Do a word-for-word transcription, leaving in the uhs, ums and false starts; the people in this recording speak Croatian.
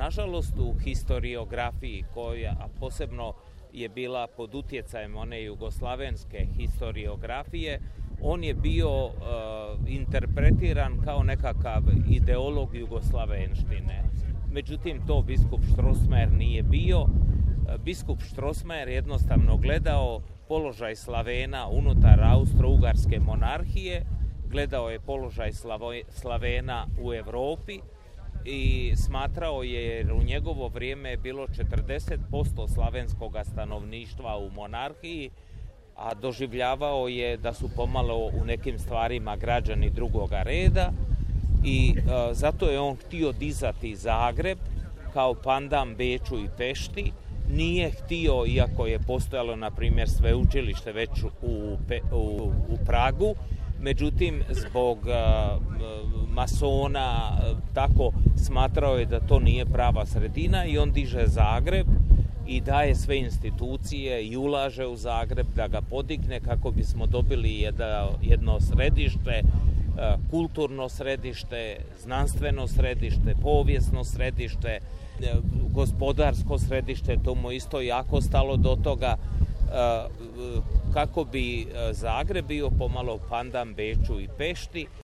nažalost, u historiografiji, koja posebno je bila pod utjecajem one jugoslavenske historiografije, on je bio uh, interpretiran kao nekakav ideolog jugoslavenštine. Međutim, to biskup Strossmayer nije bio. Uh, biskup Strossmayer jednostavno gledao položaj Slavena unutar Austro-Ugarske monarhije, gledao je položaj Slavo- Slavena u Europi i smatrao je, jer u njegovo vrijeme je bilo četrdeset posto slavenskog stanovništva u monarhiji, a doživljavao je da su pomalo u nekim stvarima građani drugoga reda i e, zato je on htio dizati Zagreb kao pandam Beču i Pešti. Nije htio, iako je postojalo, na primjer, sveučilište već u, u, u Pragu, međutim, zbog uh, masona tako smatrao je da to nije prava sredina i on diže Zagreb i daje sve institucije i ulaže u Zagreb da ga podigne kako bismo dobili jedno, jedno središte, uh, kulturno središte, znanstveno središte, povijesno središte, uh, gospodarsko središte. To mu isto jako stalo do toga, kako bi Zagreb bio pomalo pandam Beču i Pešti.